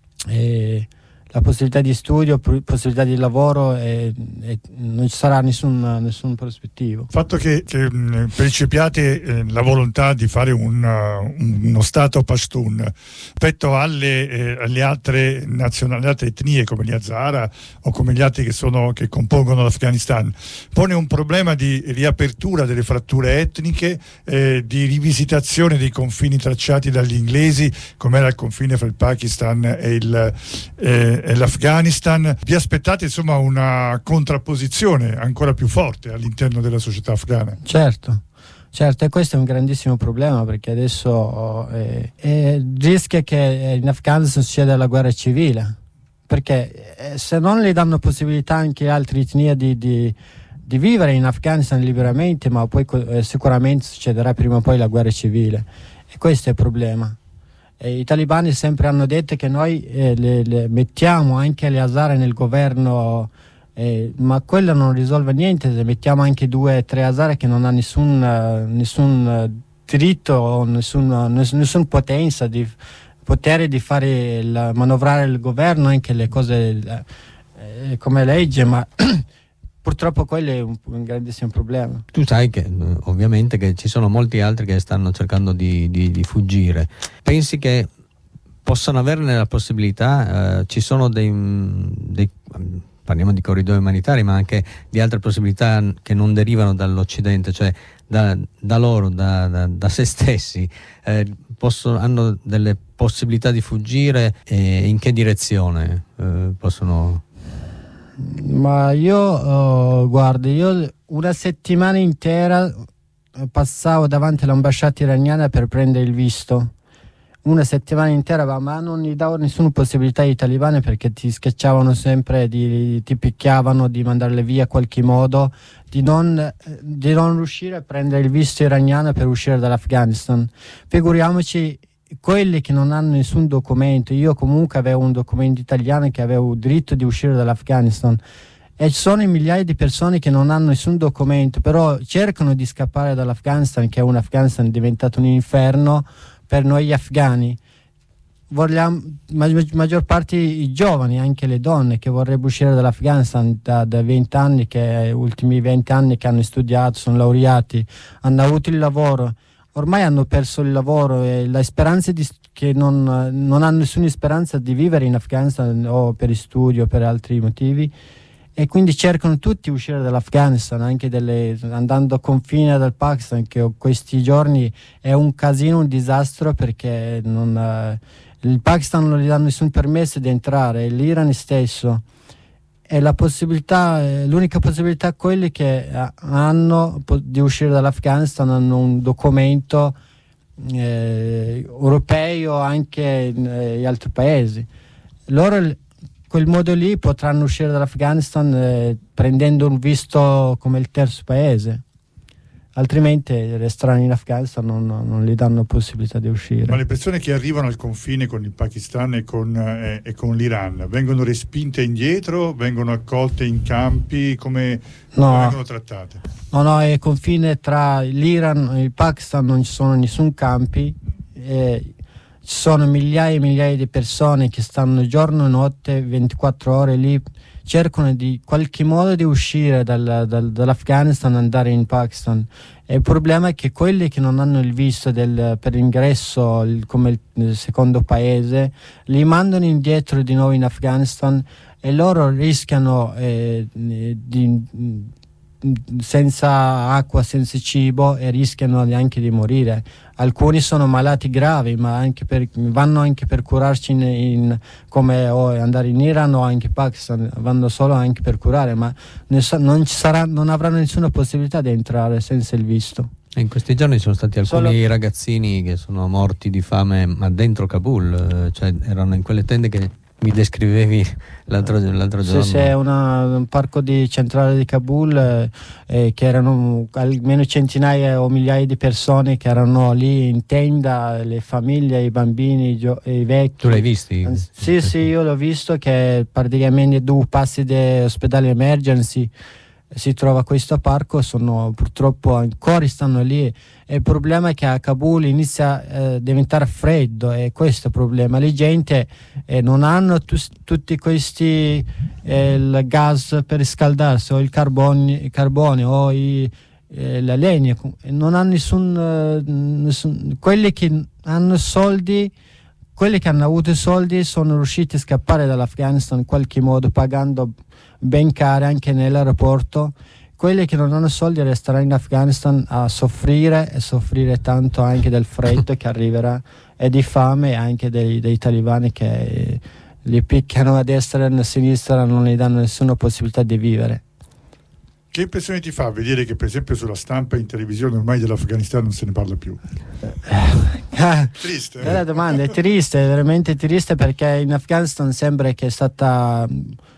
possibilità di lavoro, e non ci sarà nessun prospettivo. Il fatto che percepiate la volontà di fare uno Stato Pashtun rispetto alle altre nazionali, altre etnie come gli Hazara o come gli altri che compongono l'Afghanistan, pone un problema di riapertura delle fratture etniche, di rivisitazione dei confini tracciati dagli inglesi, come era il confine fra il Pakistan e l'Afghanistan. Vi aspettate insomma una contrapposizione ancora più forte all'interno della società afghana? Certo, e questo è un grandissimo problema, perché adesso rischia che in Afghanistan succeda la guerra civile, perché se non le danno possibilità anche altre etnie di vivere in Afghanistan liberamente, ma poi sicuramente succederà prima o poi la guerra civile, e questo è il problema. I talebani sempre hanno detto che noi le mettiamo anche le Hazara nel governo, ma quello non risolve niente. Se mettiamo anche 2 o 3 Hazara che non hanno nessun diritto o nessun potenza di potere di fare manovrare il governo, anche le cose come legge, ma purtroppo quello è un grandissimo problema. Tu sai che ovviamente che ci sono molti altri che stanno cercando di fuggire. Pensi che possano averne la possibilità? Ci sono parliamo di corridoi umanitari, ma anche di altre possibilità che non derivano dall'Occidente, cioè da loro, da se stessi, hanno delle possibilità di fuggire, e in che direzione possono? Ma io una settimana intera passavo davanti all'ambasciata iraniana per prendere il visto. Una settimana intera, ma non gli davo nessuna possibilità ai talebani, perché ti schiacciavano sempre, ti picchiavano, di mandarle via a qualche modo, di non riuscire a prendere il visto iraniano per uscire dall'Afghanistan. Figuriamoci quelli che non hanno nessun documento. Io comunque avevo un documento italiano, che avevo diritto di uscire dall'Afghanistan, e ci sono migliaia di persone che non hanno nessun documento, però cercano di scappare dall'Afghanistan, che è un Afghanistan diventato un inferno per noi afghani. Maggior parte i giovani, anche le donne, che vorrebbero uscire dall'Afghanistan da 20 anni, che ultimi 20 anni che hanno studiato, sono laureati, hanno avuto il lavoro, ormai hanno perso il lavoro, e la speranza che non hanno nessuna speranza di vivere in Afghanistan, o per studio o per altri motivi, e quindi cercano tutti di uscire dall'Afghanistan, anche andando a confine dal Pakistan, che questi giorni è un casino, un disastro, perché Il Pakistan non gli dà nessun permesso di entrare, l'Iran stesso. È l'unica possibilità quelli che hanno di uscire dall'Afghanistan hanno un documento europeo anche in altri paesi. Loro quel modo lì potranno uscire dall'Afghanistan prendendo un visto come il terzo paese. Altrimenti resteranno in Afghanistan, non gli danno possibilità di uscire. Ma le persone che arrivano al confine con il Pakistan e con l'Iran vengono respinte indietro, vengono accolte in campi, come vengono trattate? No, è confine tra l'Iran e il Pakistan, non ci sono nessun campi, ci sono migliaia e migliaia di persone che stanno giorno e notte, 24 ore lì, cercano di qualche modo di uscire dall'Afghanistan e andare in Pakistan. E il problema è che quelli che non hanno il visto per l'ingresso come il secondo paese li mandano indietro di nuovo in Afghanistan e loro rischiano senza acqua, senza cibo, e rischiano anche di morire. Alcuni sono malati gravi, ma vanno anche per curarci come andare in Iran o anche in Pakistan, vanno solo anche per curare, ma non avranno nessuna possibilità di entrare senza il visto. In questi giorni sono stati alcuni ragazzini che sono morti di fame, ma dentro Kabul, cioè erano in quelle tende che mi descrivevi l'altro giorno. Sì, è un parco centrale di Kabul che erano almeno centinaia o migliaia di persone che erano lì in tenda, le famiglie, i bambini, i vecchi. Tu l'hai visti? Sì, io l'ho visto, che praticamente 2 passi dall'ospedale emergency si trova questo parco, purtroppo ancora stanno lì, e il problema è che a Kabul inizia a diventare freddo, e questo è il problema. La gente non hanno tutti questi il gas per riscaldarsi, o il carbone o la legna, non hanno nessun quelli che hanno soldi. Quelli che hanno avuto soldi sono riusciti a scappare dall'Afghanistan in qualche modo, pagando ben caro anche nell'aeroporto. Quelli che non hanno soldi resteranno in Afghanistan a soffrire, e soffrire tanto anche del freddo che arriverà, e di fame, anche dei talibani che li picchiano a destra e a sinistra, non gli danno nessuna possibilità di vivere. Che impressione ti fa vedere che per esempio sulla stampa e in televisione ormai dell'Afghanistan non se ne parla più? Triste. La domanda è triste, è veramente triste, perché in Afghanistan sembra che è stata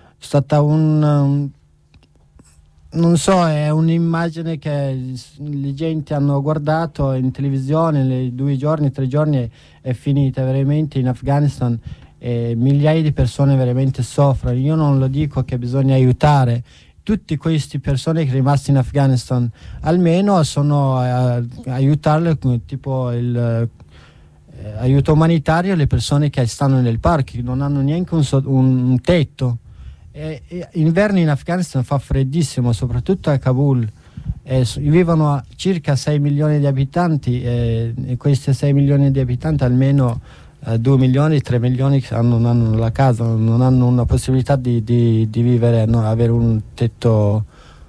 non so, è un'immagine che le gente hanno guardato in televisione, 2 giorni, 3 giorni è finita. Veramente in Afghanistan migliaia di persone veramente soffrono. Io non lo dico che bisogna aiutare tutte queste persone che sono rimaste in Afghanistan, almeno sono aiutarle, tipo aiuto umanitario alle persone che stanno nel parco, che non hanno neanche un tetto. Inverno in Afghanistan fa freddissimo, soprattutto a Kabul. Vivono circa 6 milioni di abitanti, e questi 6 milioni di abitanti almeno 2 milioni, 3 milioni non hanno la casa, non hanno una possibilità di vivere, avere un tetto.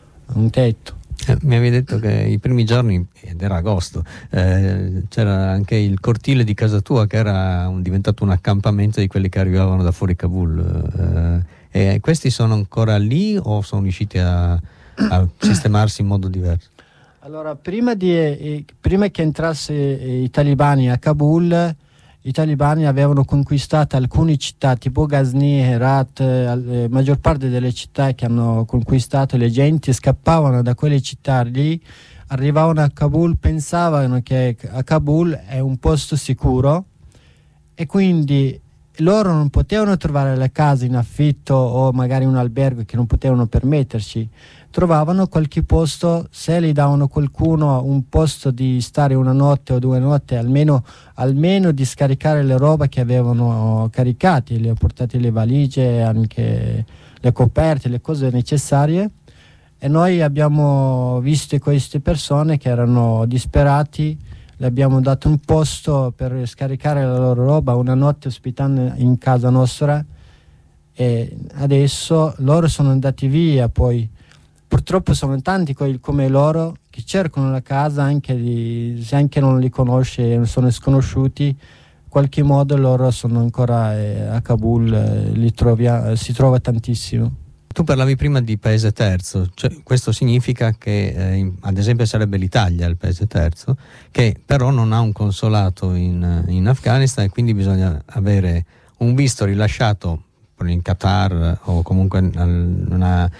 Mi avevi detto che i primi giorni, ed era agosto, c'era anche il cortile di casa tua che era diventato un accampamento di quelli che arrivavano da fuori Kabul. E questi sono ancora lì o sono riusciti a sistemarsi in modo diverso? Allora, prima che entrasse i talibani a Kabul, i talibani avevano conquistato alcune città tipo Ghazni, Herat, la maggior parte delle città che hanno conquistato. Le gente scappavano da quelle città lì, arrivavano a Kabul, pensavano che a Kabul è un posto sicuro, e quindi loro non potevano trovare la casa in affitto o magari un albergo che non potevano permetterci. Trovavano qualche posto, se gli davano qualcuno un posto di stare 1 notte o 2 notti, almeno di scaricare le robe che avevano caricate, le portate, le valigie, anche le coperte, le cose necessarie. E noi abbiamo visto queste persone che erano disperati, le abbiamo dato un posto per scaricare la loro roba, 1 notte ospitando in casa nostra, e adesso loro sono andati via. Poi purtroppo sono tanti come loro che cercano la casa, se anche non li conosce, sono sconosciuti, qualche modo loro sono ancora a Kabul, si trova tantissimo. Tu parlavi prima di paese terzo, cioè, questo significa che ad esempio sarebbe l'Italia il paese terzo, che però non ha un consolato in Afghanistan, e quindi bisogna avere un visto rilasciato in Qatar o comunque una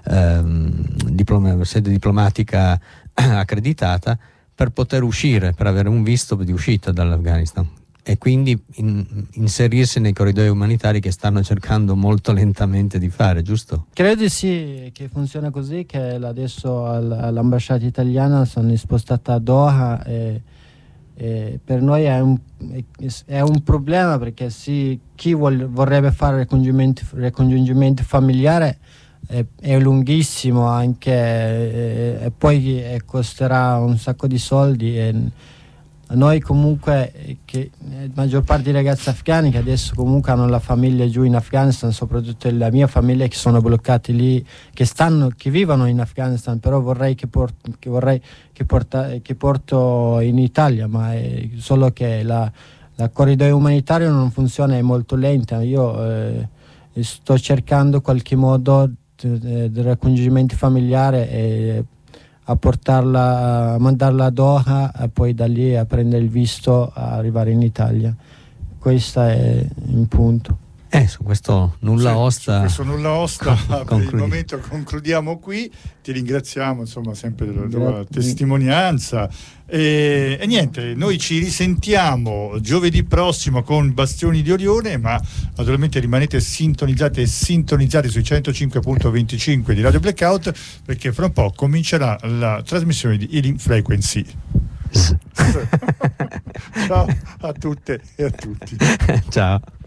sede diplomatica accreditata per poter uscire, per avere un visto di uscita dall'Afghanistan e quindi inserirsi nei corridoi umanitari che stanno cercando molto lentamente di fare, giusto? Credo sì, che funziona così, che adesso all'ambasciata italiana sono spostata a Doha e per noi è un problema, perché chi vorrebbe fare ricongiungimento familiare è lunghissimo anche, e poi costerà un sacco di soldi, e noi comunque, che la maggior parte dei ragazzi afghani che adesso comunque hanno la famiglia giù in Afghanistan, soprattutto la mia famiglia, che sono bloccati lì, che vivono in Afghanistan, però vorrei che porto in Italia, ma è solo che la corridoio umanitario non funziona, è molto lenta. Io sto cercando qualche modo del raggiungimento familiare e a mandarla a Doha e poi da lì a prendere il visto a arrivare in Italia. Questo è il punto. Su questo nulla osta. Questo nulla osta per il momento concludiamo qui. Ti ringraziamo insomma sempre della tua testimonianza e niente, noi ci risentiamo giovedì prossimo con Bastioni di Orione, ma naturalmente rimanete sintonizzati e sintonizzati sui 105.25 di Radio Blackout, perché fra un po' comincerà la trasmissione di Healing Frequency. Ciao a tutte e a tutti. Ciao.